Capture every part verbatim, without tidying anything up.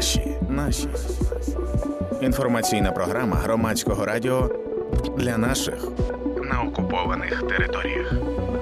Наші. Наші. Інформаційна програма Громадського радіо для наших на окупованих територіях.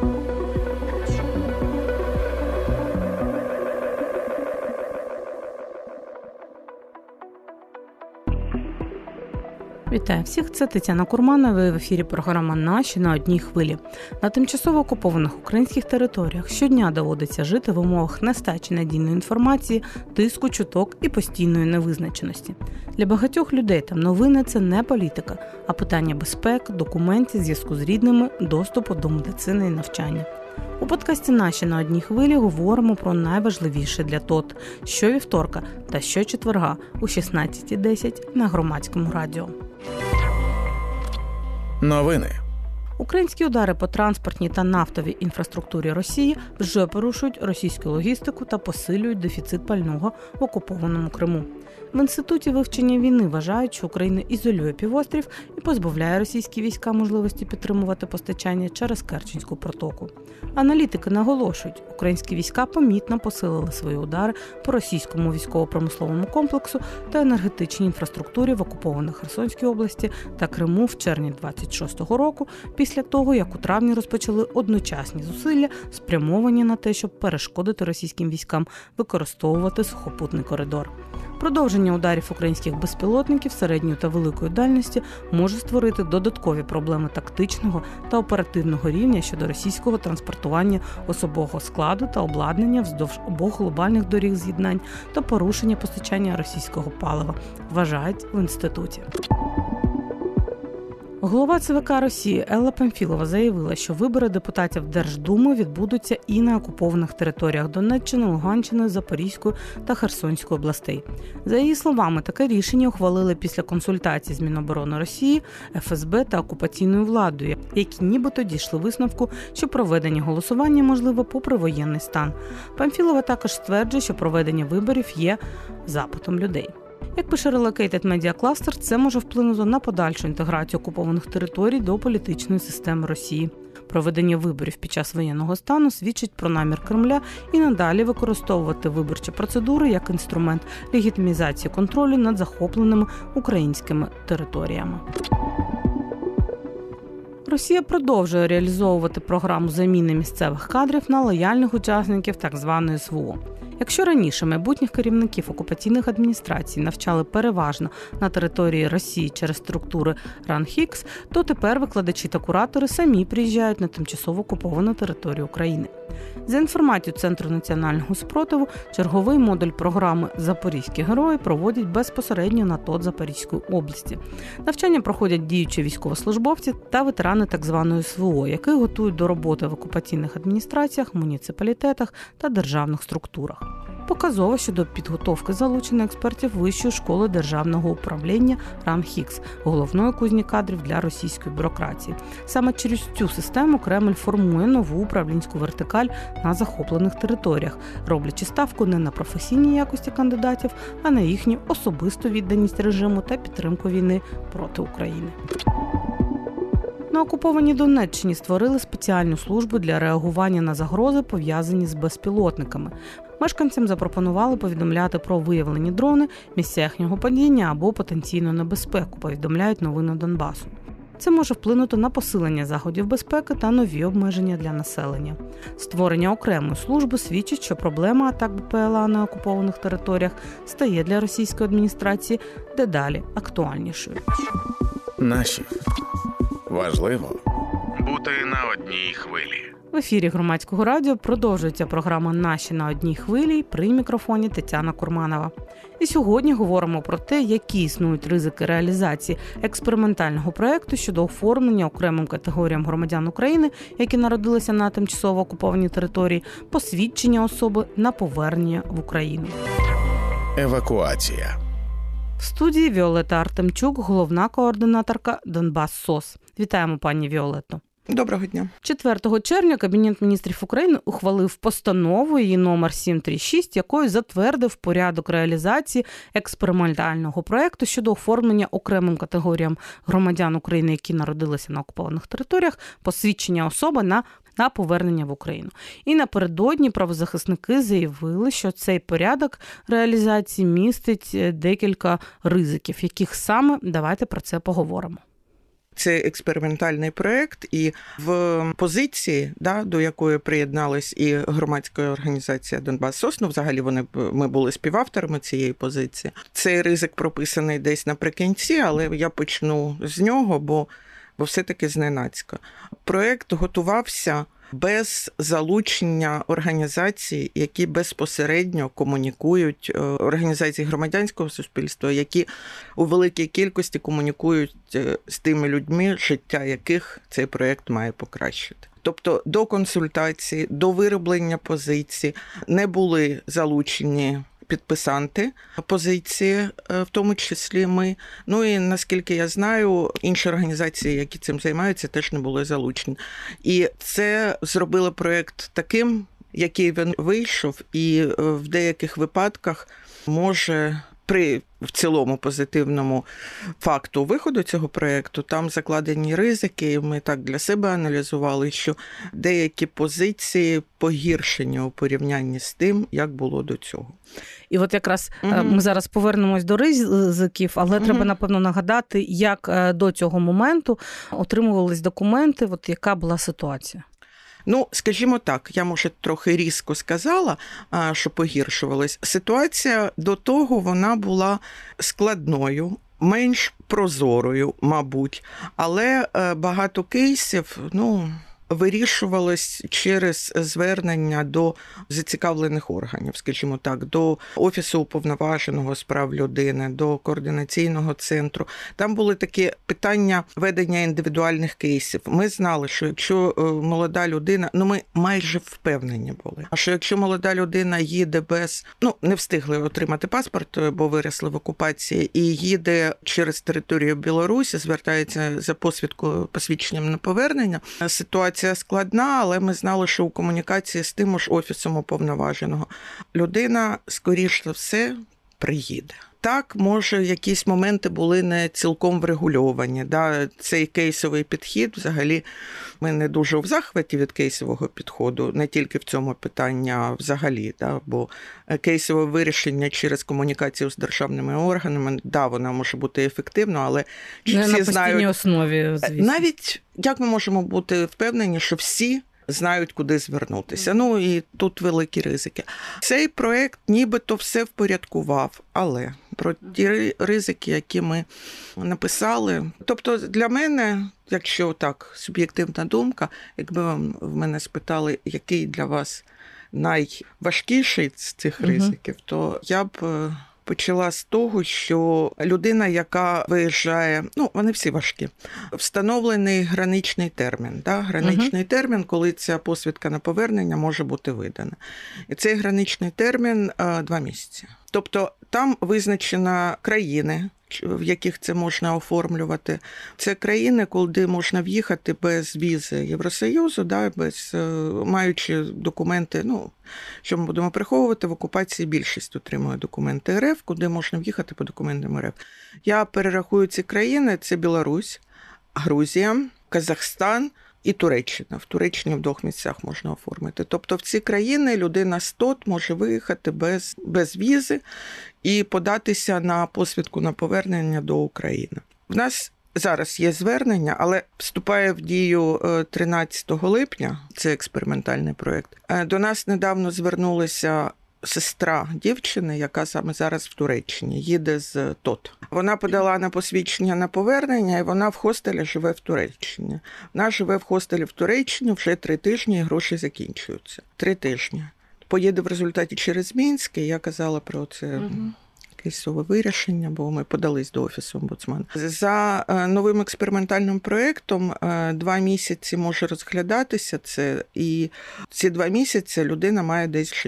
Вітаю всіх, це Тетяна Курманова, в ефірі програма «Наші» на одній хвилі. На тимчасово окупованих українських територіях щодня доводиться жити в умовах нестачі надійної інформації, тиску, чуток і постійної невизначеності. Для багатьох людей там новини – це не політика, а питання безпеки, документів, зв'язку з рідними, доступу до медицини і навчання. У подкасті «Наші» на одній хвилі говоримо про найважливіше для ТОТ щовівторка та щочетверга о шістнадцята десять на Громадському радіо. Новини. Українські удари по транспортній та нафтовій інфраструктурі Росії вже порушують російську логістику та посилюють дефіцит пального в окупованому Криму. В Інституті вивчення війни вважають, що Україна ізолює півострів і позбавляє російські війська можливості підтримувати постачання через Керченську протоку. Аналітики наголошують, українські війська помітно посилили свої удари по російському військово-промисловому комплексу та енергетичній інфраструктурі в окупованих Херсонській області та Криму в червні двадцять шостого року, після того, як у травні розпочали одночасні зусилля, спрямовані на те, щоб перешкодити російським військам використовувати сухопутний коридор. Продовження ударів українських безпілотників середньої та великої дальності може створити додаткові проблеми тактичного та оперативного рівня щодо російського транспортування особового складу та обладнання вздовж обох глобальних доріг з'єднань та порушення постачання російського палива, вважають в інституті. Голова ЦВК Росії Елла Памфілова заявила, що вибори депутатів Держдуми відбудуться і на окупованих територіях Донеччини, Луганщини, Запорізької та Херсонської областей. За її словами, таке рішення ухвалили після консультацій з Міноборони Росії, еф ес бе та окупаційною владою, які нібито дійшли висновку, що проведення голосування можливо попри воєнний стан. Памфілова також стверджує, що проведення виборів є запитом людей. Як пише Relocated Media Cluster, це може вплинути на подальшу інтеграцію окупованих територій до політичної системи Росії. Проведення виборів під час воєнного стану свідчить про намір Кремля і надалі використовувати виборчі процедури як інструмент легітимізації контролю над захопленими українськими територіями. Росія продовжує реалізовувати програму заміни місцевих кадрів на лояльних учасників так званої ес ве о. Якщо раніше майбутніх керівників окупаційних адміністрацій навчали переважно на території Росії через структури РАН-Хікс, то тепер викладачі та куратори самі приїжджають на тимчасово окуповану територію України. За інформацією Центру національного спротиву, черговий модуль програми «Запорізькі герої» проводять безпосередньо на ТОТ Запорізької області. Навчання проходять діючі військовослужбовці та ветерани так званої ес ве о, яких готують до роботи в окупаційних адміністраціях, муніципалітетах та державних структурах. Показово, що до підготовки залучено експертів Вищої школи державного управління РАН-Хікс, головної кузні кадрів для російської бюрократії. Саме через цю систему Кремль формує нову управлінську вертикаль на захоплених територіях, роблячи ставку не на професійні якості кандидатів, а на їхню особисту відданість режиму та підтримку війни проти України. На окупованій Донеччині створили спеціальну службу для реагування на загрози, пов'язані з безпілотниками. Мешканцям запропонували повідомляти про виявлені дрони, місця їхнього падіння або потенційну небезпеку, повідомляють новини Донбасу. Це може вплинути на посилення заходів безпеки та нові обмеження для населення. Створення окремої служби свідчить, що проблема атак бе пе ел а на окупованих територіях стає для російської адміністрації дедалі актуальнішою. Наші. Важливо бути на одній хвилі. В ефірі Громадського радіо продовжується програма «Наші» на одній хвилі, при мікрофоні Тетяна Курманова. І сьогодні говоримо про те, які існують ризики реалізації експериментального проєкту щодо оформлення окремим категоріям громадян України, які народилися на тимчасово окупованій території, посвідчення особи на повернення в Україну. Евакуація. В студії Віолетта Артемчук, головна координаторка Донбас СОС. Вітаємо, пані Віолетто. Доброго дня. четвертого червня Кабінет міністрів України ухвалив постанову, її номер сім тридцять шість, якою затвердив порядок реалізації експериментального проєкту щодо оформлення окремим категоріям громадян України, які народилися на окупованих територіях, посвідчення особи на на повернення в Україну. І напередодні правозахисники заявили, що цей порядок реалізації містить декілька ризиків. Яких саме? Давайте про це поговоримо. Це експериментальний проєкт, і в позиції, да, до якої приєдналась і громадська організація «Донбас СОС», ну, взагалі вони, ми були співавторами цієї позиції. Цей ризик прописаний десь наприкінці, але я почну з нього, бо, бо все-таки зненацька. Проєкт готувався без залучення організацій, які безпосередньо комунікують, організацій громадянського суспільства, які у великій кількості комунікують з тими людьми, життя яких цей проєкт має покращити. Тобто до консультації, до вироблення позицій не були залучені підписанти позиції, в тому числі ми. Ну і, наскільки я знаю, інші організації, які цим займаються, теж не були залучені. І це зробило проєкт таким, який він вийшов, і в деяких випадках може при в цілому позитивному факту виходу цього проєкту, там закладені ризики, і ми так для себе аналізували, що деякі позиції погіршені у порівнянні з тим, як було до цього. І от якраз угу. ми зараз повернемось до ризиків, але угу. треба, напевно, нагадати, як до цього моменту отримувались документи, от яка була ситуація. Ну, скажімо так, я, може, трохи різко сказала, що погіршувалась. Ситуація до того, вона була складною, менш прозорою, мабуть, але багато кейсів, ну, вирішувалось через звернення до зацікавлених органів, скажімо так, до Офісу уповноваженого з прав людини, до координаційного центру. Там були такі питання ведення індивідуальних кейсів. Ми знали, що якщо молода людина, ну ми майже впевнені були, а що якщо молода людина їде без, ну не встигли отримати паспорт, бо виросли в окупації, і їде через територію Білорусі, звертається за посвідкою, посвідченням на повернення, ситуація складна, але ми знали, що у комунікації з тим ж Офісом уповноваженого людина, скоріш за все, приїде. Так, може, якісь моменти були не цілком врегульовані. Да? Цей кейсовий підхід, взагалі, ми не дуже в захваті від кейсового підходу, не тільки в цьому питанні, а взагалі. Да? Бо кейсове вирішення через комунікацію з державними органами, да, вона може бути ефективна, але чи не всі на знають... основі, звісно. Навіть, як ми можемо бути впевнені, що всі знають, куди звернутися. Ну, і тут великі ризики. Цей проєкт нібито все впорядкував, але про ті ризики, які ми написали. Тобто для мене, якщо так, суб'єктивна думка, якби вам в мене спитали, який для вас найважкіший з цих ризиків, угу. то я б почала з того, що людина, яка виїжджає, ну, вони всі важкі, встановлений граничний термін. Да? Граничний uh-huh. термін, коли ця посвідка на повернення може бути видана. І цей граничний термін – два місяці. Тобто там визначено країни, в яких це можна оформлювати. Це країни, куди можна в'їхати без візи Євросоюзу, да, без, маючи документи, ну, що ми будемо приховувати, в окупації більшість отримує документи РФ, куди можна в'їхати по документам РФ. Я перерахую ці країни, це Білорусь, Грузія, Казахстан і Туреччина. В Туреччині в двох місцях можна оформити. Тобто в ці країни людина з ТОТ може виїхати без, без візи і податися на посвідку на повернення до України. В нас зараз є звернення, але вступає в дію тринадцятого липня, це експериментальний проєкт. До нас недавно звернулися сестра дівчини, яка саме зараз в Туреччині, їде з ТОТ. Вона подала на посвідчення на повернення, і вона в хостелі живе в Туреччині. Вона живе в хостелі в Туреччині вже три тижні, і гроші закінчуються. Три тижні. Поїде в результаті через Мінськ, і я казала про це... Угу. Кейсове вирішення, бо ми подались до Офісу омбудсмана. За новим експериментальним проєктом два місяці може розглядатися це, і ці два місяці людина має десь жити.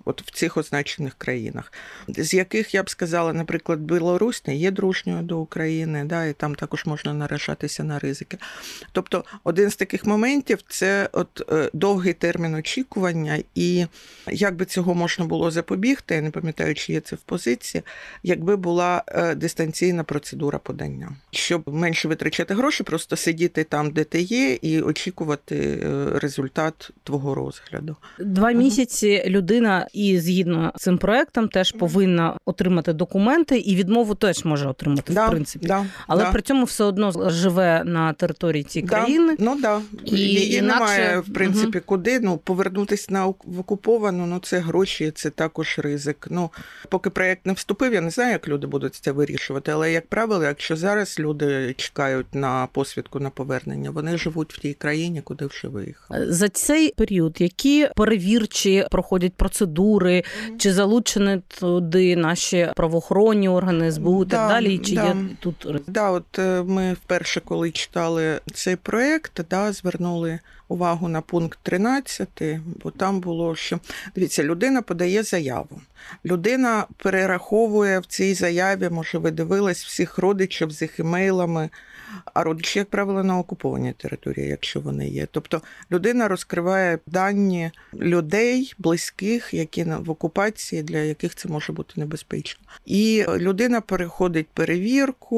от в цих означених країнах, з яких, я б сказала, наприклад, Білорусь не є дружньою до України, да, і там також можна наражатися на ризики. Тобто один з таких моментів – це от довгий термін очікування, і як би цього можна було запобігти, я не пам'ятаю, чи є це в позиції, якби була дистанційна процедура подання. Щоб менше витрачати гроші, просто сидіти там, де ти є, і очікувати результат твого розгляду. Два місяці людина і згідно з цим проектом теж повинна отримати документи, і відмову теж може отримати, да, в принципі. Да, Але да. при цьому все одно живе на території цієї да, країни. Ну да. І її інакше... немає, в принципі, угу. куди. Ну, повернутися на в окуповану, ну це гроші, це також ризик. Ну, поки проєкт не вступив, я не знаю, як люди будуть це вирішувати, але, як правило, якщо зараз люди чекають на посвідку на повернення, вони живуть в тій країні, куди вже виїхали. За цей період які перевірчі проходять процедури, mm-hmm. чи залучені туди наші правоохоронні органи, ес бе у і да, так далі, чи да. є тут ризик? Да, от ми вперше, коли читали цей проєкт, да, звернули увагу на пункт тринадцятий, бо там було, що, дивіться, людина подає заяву. Людина перераховує в цій заяві, може, ви дивились, всіх родичів з їх імейлами, а родичі, як правило, на окупованій території, якщо вони є. Тобто людина розкриває дані людей, близьких, які в окупації, для яких це може бути небезпечно. І людина переходить перевірку,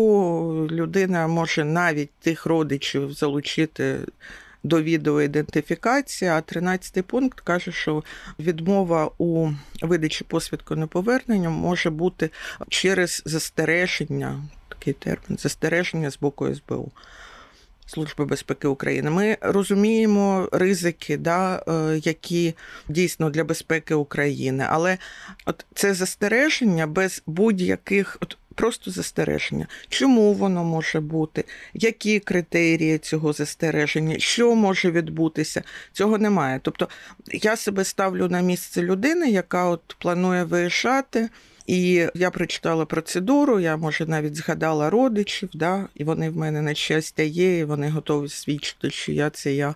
людина може навіть тих родичів залучити до відеоідентифікації, а тринадцятий пункт каже, що відмова у видачі посвідку на повернення може бути через застереження, такий термін, застереження з боку ес бе у, Служби безпеки України. Ми розуміємо ризики, да, які дійсно для безпеки України, але от це застереження без будь-яких... От, просто застереження. Чому воно може бути? Які критерії цього застереження? Що може відбутися? Цього немає. Тобто я себе ставлю на місце людини, яка от планує виїжджати, і я прочитала процедуру, я, може, навіть згадала родичів, да, і вони в мене на щастя є, і вони готові свідчити, що я – це я.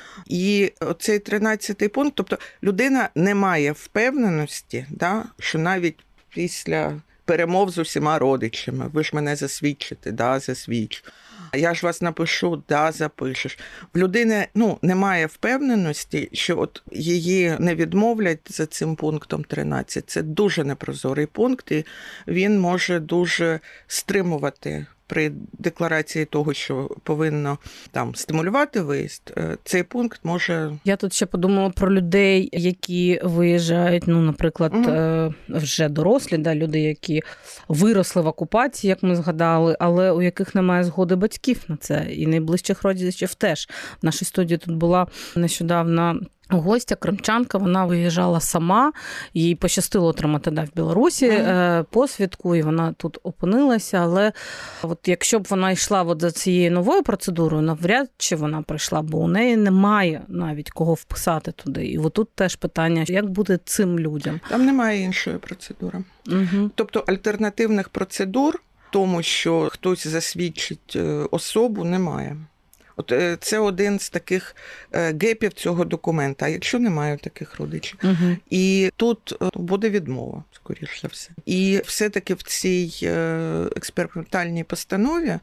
І оцей тринадцятий пункт, тобто людина не має впевненості, да, що навіть після перемов з усіма родичами, ви ж мене засвідчите, да, засвідчу. Я ж вас напишу, да, запишеш. В людини, ну, немає впевненості, що от її не відмовлять за цим пунктом тринадцять. Це дуже непрозорий пункт, і він може дуже стримувати при декларації того, що повинно там стимулювати виїзд, цей пункт може... Я тут ще подумала про людей, які виїжджають, ну, наприклад, угу. вже дорослі, да, люди, які виросли в окупації, як ми згадали, але у яких немає згоди батьків на це, і найближчих родичів теж. В нашій студії тут була нещодавно гостя, кримчанка, вона виїжджала сама, їй пощастило отримати, да, в Білорусі mm-hmm. посвідку, і вона тут опинилася, але от якщо б вона йшла от за цією новою процедурою, навряд чи вона прийшла, бо у неї немає навіть кого вписати туди. І от тут теж питання, як буде цим людям? Там немає іншої процедури. Mm-hmm. Тобто альтернативних процедур, тому що хтось засвідчить особу, немає. От це один з таких гепів цього документа, а якщо немає таких родичів. Угу. І тут буде відмова, скоріш за все. І все-таки в цій експериментальній постанові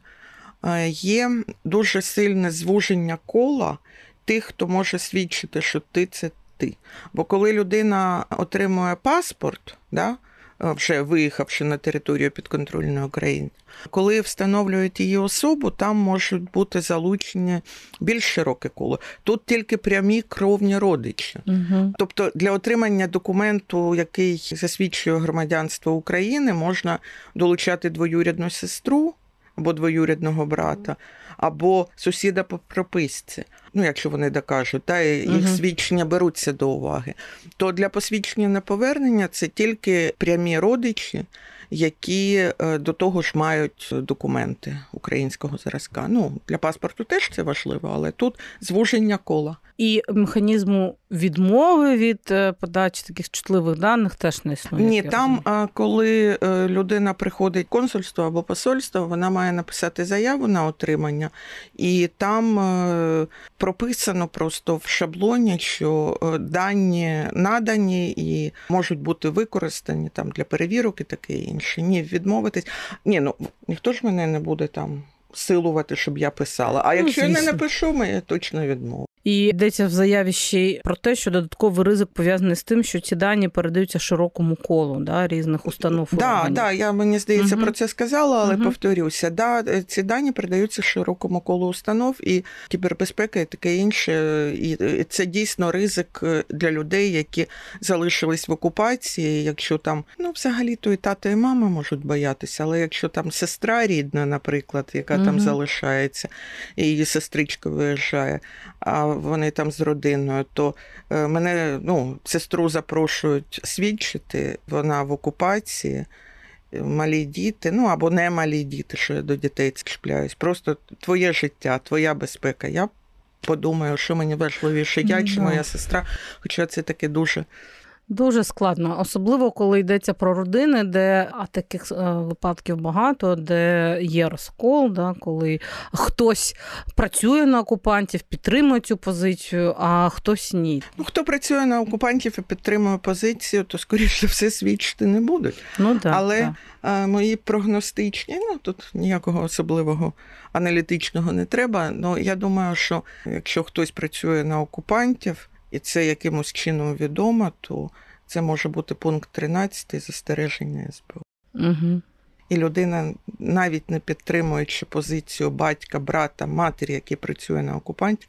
є дуже сильне звуження кола тих, хто може свідчити, що ти – це ти. Бо коли людина отримує паспорт, да, вже виїхавши на територію підконтрольної України, коли встановлюють її особу, там можуть бути залучені більш широке коло. Тут тільки прямі кровні родичі. Угу. Тобто для отримання документу, який засвідчує громадянство України, можна долучати двоюрідну сестру або двоюрідного брата, або сусіда по прописці. Ну, якщо вони докажуть, та, їх угу. свідчення беруться до уваги. То для посвідчення на повернення це тільки прямі родичі, які до того ж мають документи українського зразка. Ну, для паспорту теж це важливо, але тут звуження кола. І механізму відмови від подачі таких чутливих даних теж не існує? Ні, там, розумію. Коли людина приходить в консульство або посольство, вона має написати заяву на отримання, і там прописано просто в шаблоні, що дані надані і можуть бути використані там для перевірок і таке інше. Ні, відмовитись. Ні, ну ніхто ж мене не буде там силувати, щоб я писала. А якщо ну, я не напишу, ми точно відмовимо. І йдеться в заяві ще й про те, що додатковий ризик пов'язаний з тим, що ці дані передаються широкому колу, да, різних установ. Так, да, да, я, мені здається, угу. про це сказала, але угу. повторюся. Да, ці дані передаються широкому колу установ, і кібербезпека і таке інше. І це дійсно ризик для людей, які залишились в окупації. Якщо там, ну, взагалі-то і тато, і мама можуть боятися, але якщо там сестра рідна, наприклад, яка угу. там залишається, і її сестричка виїжджає, а вони там з родиною, то мене, ну, сестру запрошують свідчити, вона в окупації, малі діти, ну, або не малі діти, що я до дітей чіпляюсь. Просто твоє життя, твоя безпека. Я подумаю, що мені важливіше, я чи моя сестра, хоча це таке дуже... Дуже складно, особливо, коли йдеться про родини, де а таких випадків багато, де є розкол, да, коли хтось працює на окупантів, підтримує цю позицію, а хтось ні. Ну, хто працює на окупантів і підтримує позицію, то, скоріше все, свідчити не будуть. Ну, так, але так. мої прогностичні, ну, тут ніякого особливого аналітичного не треба, але я думаю, що якщо хтось працює на окупантів, і це якимось чином відомо, то це може бути пункт тринадцятий застереження ес бе у. Угу. І людина, навіть не підтримуючи позицію батька, брата, матері, який працює на окупанті,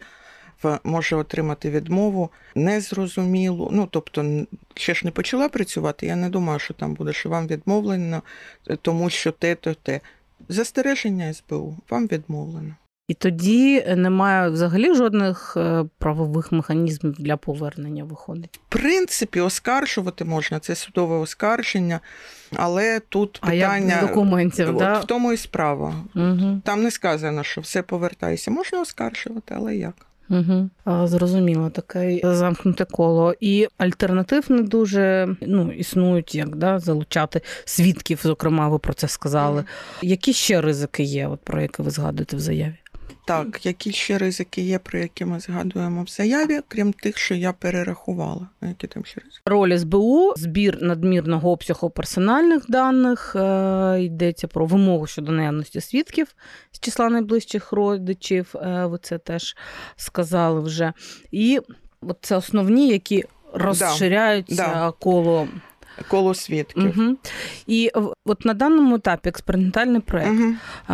може отримати відмову незрозумілу. Ну, тобто, ще ж не почала працювати, я не думаю, що там буде, що вам відмовлено, тому що те-то, те. Застереження ес бе у, вам відмовлено. І тоді немає взагалі жодних правових механізмів для повернення, виходить? В принципі, оскаржувати можна, це судове оскарження, але тут а питання... як документів, от, да? В тому і справа. Угу. Там не сказано, що все повертається. Можна оскаржувати, але як? Угу. Зрозуміло, таке замкнуте коло. І альтернатив не дуже, ну, існують, як, да, залучати свідків, зокрема, ви про це сказали. Mm. Які ще ризики є, от, про які ви згадуєте в заяві? Так, які ще ризики є, про які ми згадуємо в заяві, крім тих, що я перерахувала. Які там ще ризики? Роль ес бе у, збір надмірного обсягу персональних даних, е, йдеться про вимогу щодо наявності свідків з числа найближчих родичів, е, ви це теж сказали вже. І от це основні, які розширяються да, да. коло... Коло свідків. Угу. І от на даному етапі експериментальний проєкт. Угу.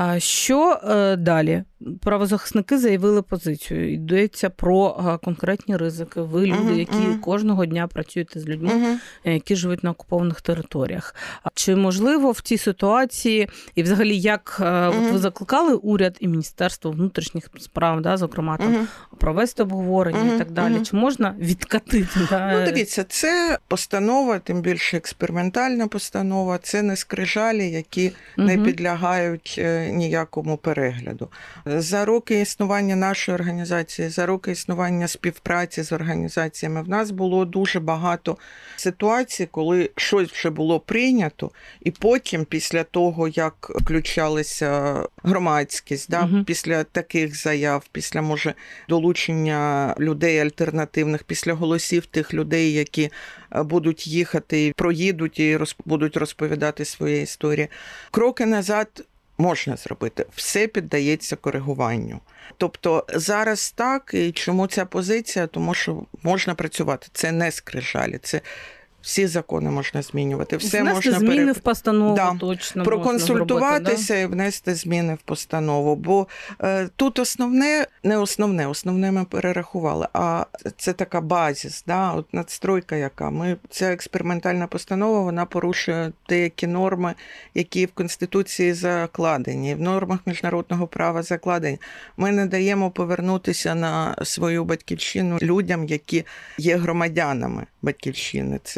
Що далі? Правозахисники заявили позицію. Йдеться про конкретні ризики. Ви люди, угу, які угу. кожного дня працюєте з людьми, угу. які живуть на окупованих територіях. Чи можливо в цій ситуації, і взагалі як угу. от ви закликали уряд і Міністерство внутрішніх справ, да, зокрема, там, угу. провести обговорення угу. і так далі? Угу. Чи можна відкатити? Да? Ну, дивіться, це постанова, тим більше експериментальна постанова, це не скрижалі, які угу. не підлягають ніякому перегляду. За роки існування нашої організації, за роки існування співпраці з організаціями, в нас було дуже багато ситуацій, коли щось вже було прийнято, і потім, після того, як включалася громадськість, да, угу. після таких заяв, після, може, долучення людей альтернативних, після голосів тих людей, які будуть їхати, проїдуть і роз, будуть розповідати свої історії. Кроки назад можна зробити. Все піддається коригуванню. Тобто зараз так, і чому ця позиція? Тому що можна працювати. Це не скрижалі, це всі закони можна змінювати. Все внести можна зміни пере... в постанову да. точно проконсультуватися можна зробити, і внести зміни в постанову. Бо е, тут основне, не основне, основне ми перерахували, а це така базис, да, от надстройка яка. Ми, ця експериментальна постанова, вона порушує деякі норми, які в Конституції закладені, в нормах міжнародного права закладені. Ми не даємо повернутися на свою батьківщину людям, які є громадянами батьківщини. Це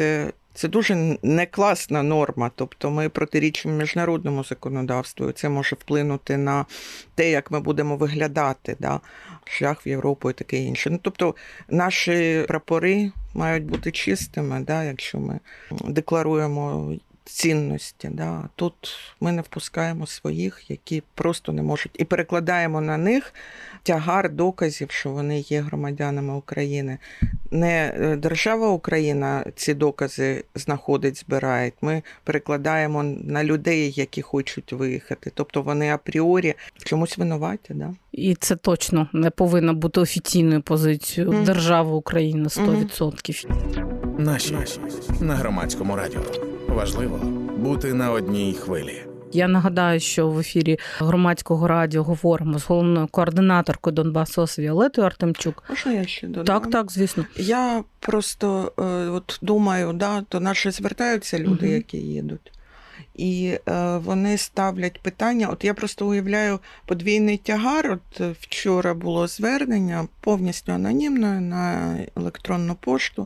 Це дуже не класна норма, тобто ми протирічимо міжнародному законодавству, і це може вплинути на те, як ми будемо виглядати, да? Шлях в Європу і таке інше. Ну, тобто наші прапори мають бути чистими, да? Якщо ми декларуємо цінності. Да? Тут ми не впускаємо своїх, які просто не можуть, і перекладаємо на них тягар доказів, що вони є громадянами України. Не держава Україна ці докази знаходить, збирає. Ми перекладаємо на людей, які хочуть виїхати. Тобто вони апріорі в чомусь винуваті. Да? І це точно не повинно бути офіційною позицією mm. держави України сто відсотків. Mm. Наші на Громадському радіо. Важливо бути на одній хвилі. Я нагадаю, що в ефірі Громадського радіо говоримо з головною координаторкою Донбасу Віолетою Артемчук. Можна я ще додам? Так, так, звісно. Я просто е, от думаю, да, до нас же звертаються люди, угу. які їдуть. І е, вони ставлять питання. От я просто уявляю подвійний тягар. От вчора було звернення повністю анонімною на електронну пошту,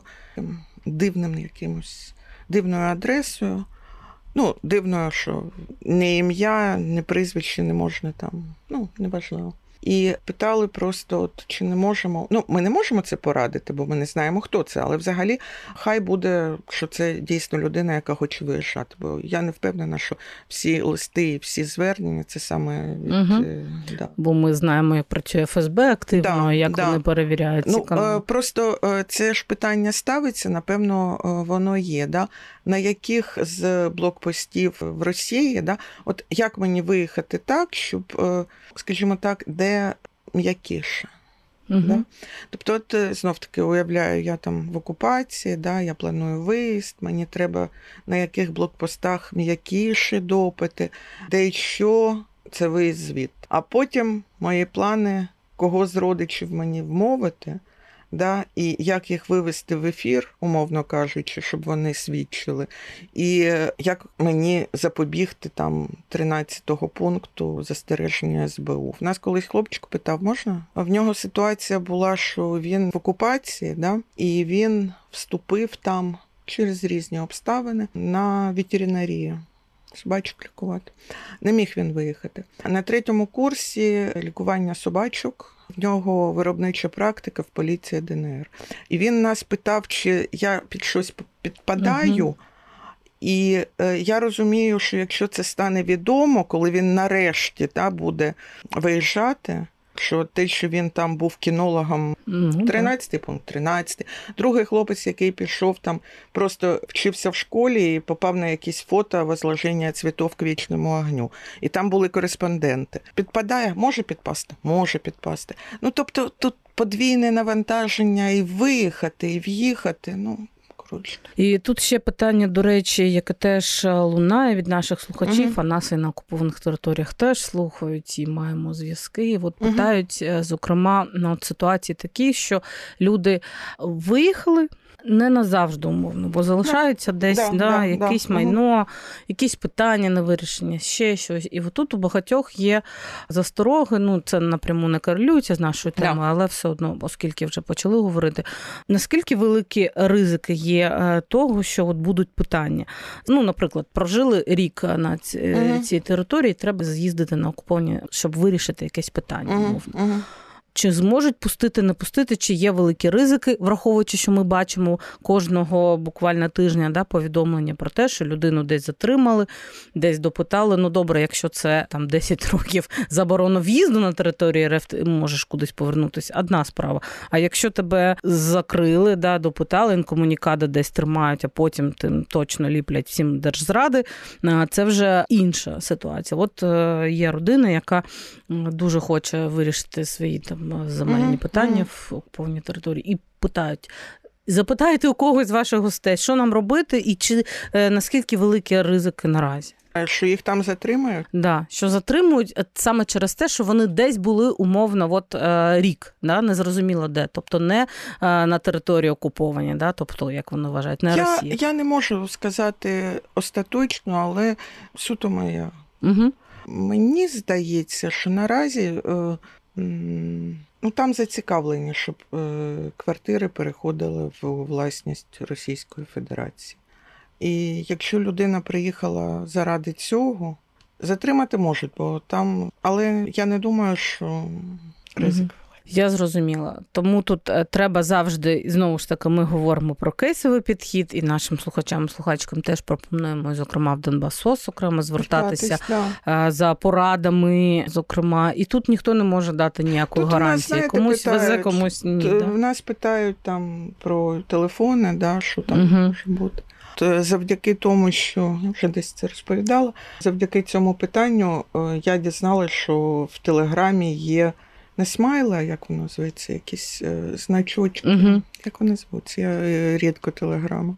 дивним якимось, дивною адресою. Ну, дивно, що ні ім'я, ні прізвище не можна там, ну, неважливо. І питали просто, от, чи не можемо, ну, ми не можемо це порадити, бо ми не знаємо, хто це, але взагалі хай буде, що це дійсно людина, яка хоче виїжджати, бо я не впевнена, що всі листи і всі звернення, це саме від... Угу. Да. Бо ми знаємо, як працює еф ес бе активно, да, як да. вони перевіряють ці канали. Ну, просто це ж питання ставиться, напевно, воно є, да? На яких з блокпостів в Росії, да? От як мені виїхати так, щоб, скажімо так, де м'якіше. Угу. Да? Тобто, от, знов-таки, уявляю, я там в окупації, да, я планую виїзд, мені треба на яких блокпостах м'якіші допити, де і що, це виїзд звідти. А потім мої плани, кого з родичів мені вмовити, да, і як їх вивести в ефір, умовно кажучи, щоб вони свідчили, і як мені запобігти там тринадцятого пункту застереження ес бе у. В нас колись хлопчик питав, можна? А в нього ситуація була, що він в окупації, да, і він вступив там через різні обставини на ветеринарію. Собачок лікувати. Не міг він виїхати. На третьому курсі лікування собачок в нього виробнича практика в поліції де ен ер. І він нас питав, чи я під щось підпадаю. Угу. І е, я розумію, що якщо це стане відомо, коли він нарешті та, буде виїжджати, що те, що він там був кінологом, mm-hmm. тринадцятий пункт, тринадцятий. Другий хлопець, який пішов там, просто вчився в школі і попав на якісь фото возложення цвітов к вічному огню. І там були кореспонденти. Підпадає? Може підпасти? Може підпасти. Ну, тобто тут подвійне навантаження і виїхати, і в'їхати, ну... І тут ще питання, до речі, яке теж лунає від наших слухачів, угу. а нас і на окупованих територіях теж слухають, і маємо зв'язки. І от питають, угу. зокрема, на от ситуації такі, що люди виїхали, не назавжди, умовно, бо залишаються да, десь да, да, да, якесь да, майно, угу. якісь питання на вирішення, ще щось. І тут у багатьох є застороги, ну це напряму не корелюється з нашою темою, да. але все одно, оскільки вже почали говорити, наскільки великі ризики є того, що от будуть питання. Ну, наприклад, прожили рік на цій, угу. цій території, треба з'їздити на окуповані, щоб вирішити якесь питання, умовно. Угу. Угу. Чи зможуть пустити, не пустити, чи є великі ризики, враховуючи, що ми бачимо кожного буквально тижня да, повідомлення про те, що людину десь затримали, десь допитали. Ну, добре, якщо це там десять років заборону в'їзду на територію РФ, ти можеш кудись повернутися, одна справа. А якщо тебе закрили, да, допитали, інкомунікади десь тримають, а потім тим точно ліплять всім держзради, це вже інша ситуація. От є родина, яка дуже хоче вирішити свої там земельні uh-huh. питання uh-huh. в окупованій території і питають, запитайте у когось з ваших гостей, що нам робити і чи наскільки великі ризики наразі. Що їх там затримають? Да, що затримують саме через те, що вони десь були умовно от, е, рік, да, незрозуміло де, тобто не е, на території окуповані, да, тобто, як вони вважають, не я, Росія. Я не можу сказати остаточно, але суто моя. Угу. Мені здається, що наразі е, ну, там зацікавлені, щоб е, квартири переходили в власність Російської Федерації. І якщо людина приїхала заради цього, затримати можуть, бо там, але я не думаю, що ризик. Я зрозуміла. Тому тут треба завжди, знову ж таки, ми говоримо про кейсовий підхід, і нашим слухачам, слухачкам теж пропонуємо, зокрема, в Донбас-СОС, окремо звертатися да. за порадами, зокрема. І тут ніхто не може дати ніякої тут гарантії. Нас, знаєте, комусь питають, везе, комусь ні. В да? нас питають там про телефони, да, що там угу. може бути. Завдяки тому, що я вже десь це розповідала, завдяки цьому питанню я дізналася, що в Телеграмі є не смайла, як воно зветься, якісь значочки. Угу. Як вони звуться? Я рідко Телеграмом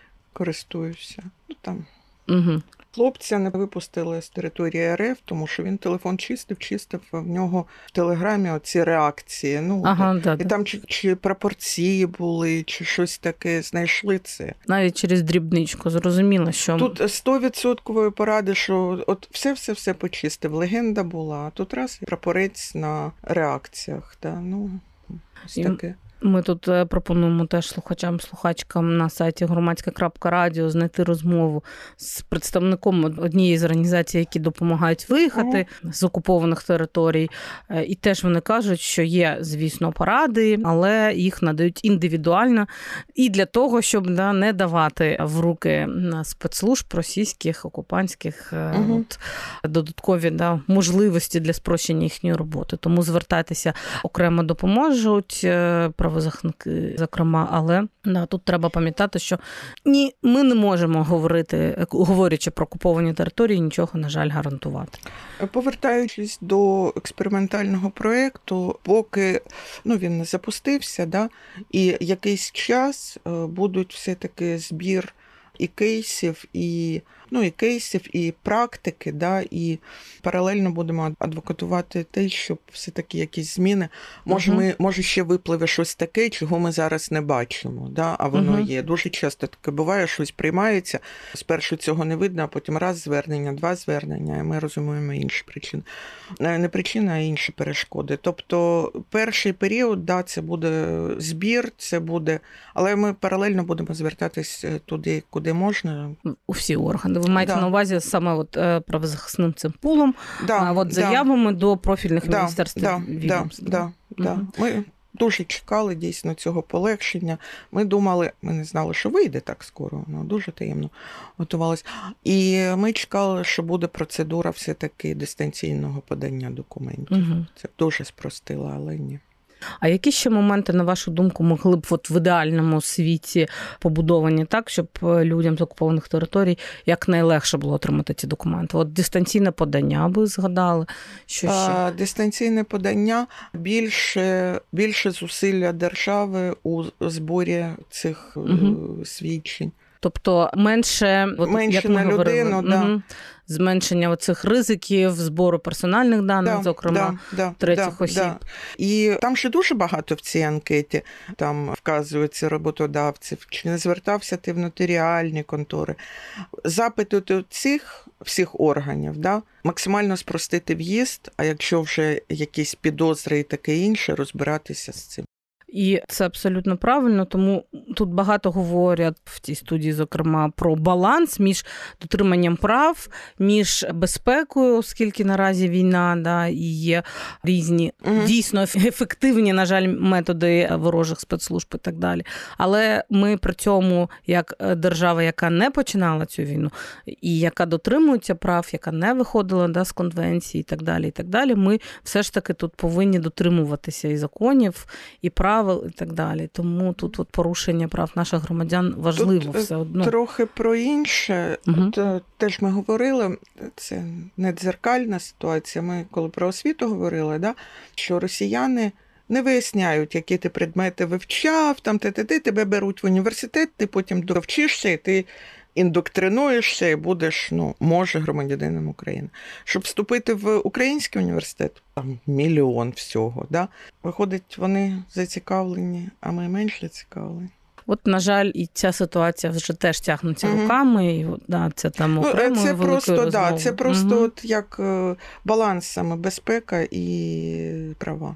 користуюся. Ну, там. Угу. Хлопця не випустили з території РФ, тому що він телефон чистив, чистив, а в нього в Телеграмі оці реакції. Ну, ага, да, і да. там чи, чи пропорції були, чи щось таке, знайшли це. Навіть через дрібничку, зрозуміло, що... Тут сто відсотків поради, що от все-все-все почистив, легенда була, а тут раз прапорець на реакціях. Да? Ну, ось і... таке. Ми тут пропонуємо теж слухачам, слухачкам на сайті громадське крапка радіо знайти розмову з представником однієї з організацій, які допомагають виїхати ага. з окупованих територій. І теж вони кажуть, що є, звісно, поради, але їх надають індивідуально і для того, щоб да, не давати в руки спецслужб російських, окупантських ага. от, додаткові да, можливості для спрощення їхньої роботи. Тому звертайтеся, окремо допоможуть правозахисники, зокрема, але да, тут треба пам'ятати, що ні, ми не можемо говорити, говорячи про окуповані території, нічого, на жаль, гарантувати. Повертаючись до експериментального проєкту, поки ну, він не запустився, да, і якийсь час будуть все-таки збір і кейсів, і, ну, і кейсів, і практики, да, і паралельно будемо адвокатувати те, щоб все-таки якісь зміни. Може, uh-huh. ми, може ще випливе щось таке, чого ми зараз не бачимо, да, а воно uh-huh. є. Дуже часто таке буває, щось приймається, спершу цього не видно, а потім раз звернення, два звернення, і ми розуміємо інші причини. Не причини, а інші перешкоди. Тобто перший період, да, це буде збір, це буде, але ми паралельно будемо звертатись туди, куди можна. У всі органи. Ви маєте да. на увазі саме от правозахисним цим пулом, да, а от заявами да. до профільних да, міністерств да, відомств. Да, да, угу. да. Ми дуже чекали дійсно цього полегшення. Ми думали, ми не знали, що вийде так скоро, воно дуже таємно готувалось. І ми чекали, що буде процедура все-таки дистанційного подання документів. Угу. Це дуже спростило, але ні. А які ще моменти, на вашу думку, могли б от в ідеальному світі побудовані так, щоб людям з окупованих територій якнайлегше було отримати ці документи? От дистанційне подання, ви згадали, що ще? А, дистанційне подання, більше, більше зусилля держави у зборі цих угу. свідчень. Тобто менше, от, менше як ми на говорили, людину, да. угу. зменшення оцих ризиків, збору персональних даних, да, зокрема, да, да, третіх да, осіб. Да. І там ще дуже багато в цій анкеті, там вказується роботодавців, чи не звертався ти в нотаріальні контори. Запити до цих всіх органів, да, максимально спростити в'їзд, а якщо вже якісь підозри і таке інше, розбиратися з цим. І це абсолютно правильно, тому тут багато говорять в цій студії, зокрема, про баланс між дотриманням прав, між безпекою, оскільки наразі війна, да, і є різні mm-hmm. дійсно ефективні, на жаль, методи ворожих спецслужб і так далі. Але ми при цьому, як держава, яка не починала цю війну, і яка дотримується прав, яка не виходила да, з конвенції і так далі, і так далі, ми все ж таки тут повинні дотримуватися і законів, і прав, і так далі. Тому тут от порушення прав наших громадян важливо тут все одно. Трохи про інше. Угу. От, теж ми говорили, це не дзеркальна ситуація, ми коли про освіту говорили, да, що росіяни не виясняють, які ти предмети вивчав, там ти-ти-ти, тебе беруть в університет, ти потім довчишся, і ти індоктринуєшся і будеш, ну, може, громадянином України. Щоб вступити в український університет, там мільйон всього, да? Виходить, вони зацікавлені, а ми менш зацікавлені. От, на жаль, і ця ситуація вже теж тягнеться угу. руками, і да, це там окремою ну, це великою просто, розмовою. Да, це просто угу. от як баланс саме безпека і права.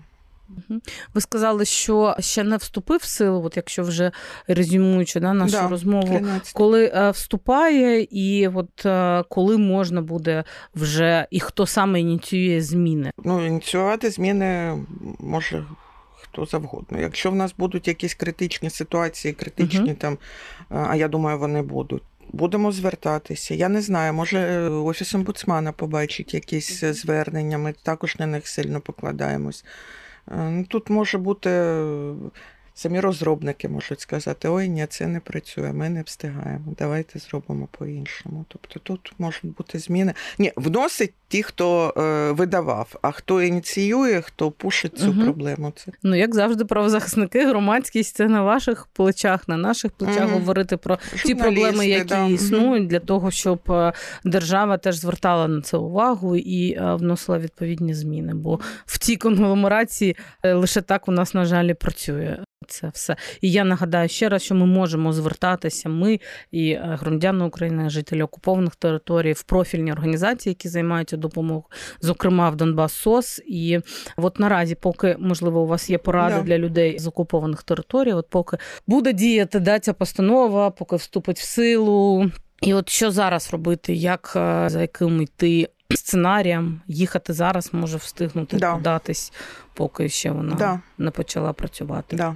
Ви сказали, що ще не вступив в силу, от якщо вже резюмуючи да, нашу да, розмову, тринадцять коли е, вступає і от е, коли можна буде вже, і хто саме ініціює зміни? Ну, ініціювати зміни може хто завгодно. Якщо в нас будуть якісь критичні ситуації, критичні угу. там, а я думаю, вони будуть, будемо звертатися. Я не знаю, може Офіс омбудсмана побачить якісь звернення, ми також на них сильно покладаємось. Тут може бути, самі розробники можуть сказати, ой, ні, це не працює, ми не встигаємо, давайте зробимо по-іншому. Тобто тут можуть бути зміни. Ні, вносить ті, хто е, видавав, а хто ініціює, хто пушить цю угу. проблему. Це. Ну, як завжди, правозахисники, громадськість, це на ваших плечах, на наших плечах угу. говорити про ті проблеми, які да. існують, угу. для того, щоб держава теж звертала на це увагу і вносила відповідні зміни. Бо в цій конгломерації лише так у нас, на жаль, і працює. Це все. І я нагадаю ще раз, що ми можемо звертатися, ми і громадяни України, жителі окупованих територій, в профільні організації, які займаються допомогою, зокрема в Донбас СОС. І от наразі, поки, можливо, у вас є поради да. для людей з окупованих територій, от поки буде діяти да, ця постанова, поки вступить в силу. І от що зараз робити, як, за яким йти сценарієм, їхати зараз, може встигнути да. податись, поки ще вона да. не почала працювати. Да.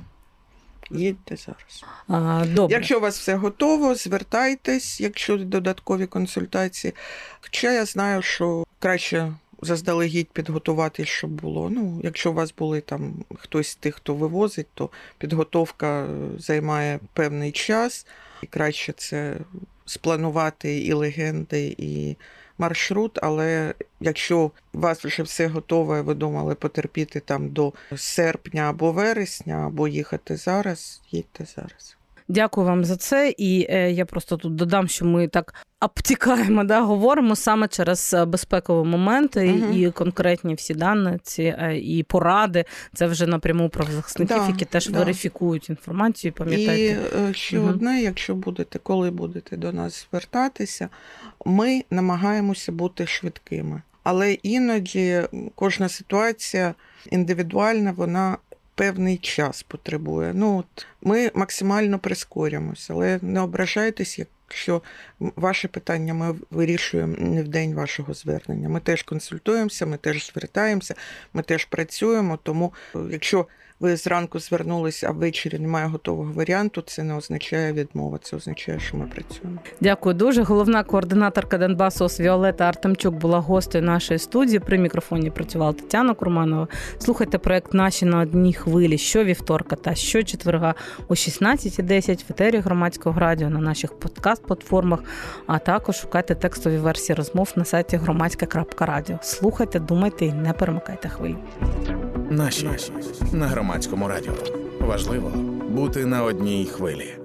Їдьте зараз. А, добре. Якщо у вас все готово, звертайтесь, якщо додаткові консультації. Хоча я знаю, що краще заздалегідь підготувати, щоб було. Ну, якщо у вас були там хтось з тих, хто вивозить, то підготовка займає певний час. І краще це спланувати і легенди, і маршрут, але якщо у вас вже все готове, ви думали потерпіти там до серпня або вересня, або їхати зараз, їдьте зараз. Дякую вам за це. І е, я просто тут додам, що ми так обтікаємо, да, говоримо саме через безпекові моменти угу. і конкретні всі дані, ці, е, і поради. Це вже напряму правозахисників, да, які теж да. верифікують інформацію, пам'ятайте. І е, ще угу. одне, якщо будете, коли будете до нас звертатися, ми намагаємося бути швидкими. Але іноді кожна ситуація індивідуальна, вона певний час потребує. Ну, от ми максимально прискорюємося, але не ображайтесь, якщо ваше питання ми вирішуємо не в день вашого звернення. Ми теж консультуємося, ми теж звертаємося, ми теж працюємо, тому якщо ви зранку звернулися, а ввечері немає готового варіанту, це не означає відмова, це означає, що ми працюємо. Дякую дуже. Головна координаторка Донбас СОС Віолета Артемчук була гостею нашої студії. При мікрофоні працювала Тетяна Курманова. Слухайте проект «Наші на одній хвилі» щовівторка та щочетверга о шістнадцята десять в етері Громадського радіо на наших подкаст-платформах, а також шукайте текстові версії розмов на сайті громадське крапка радіо. Слухайте, думайте і не перемикайте хвилі. Наші на Громадському радіо. Важливо бути на одній хвилі.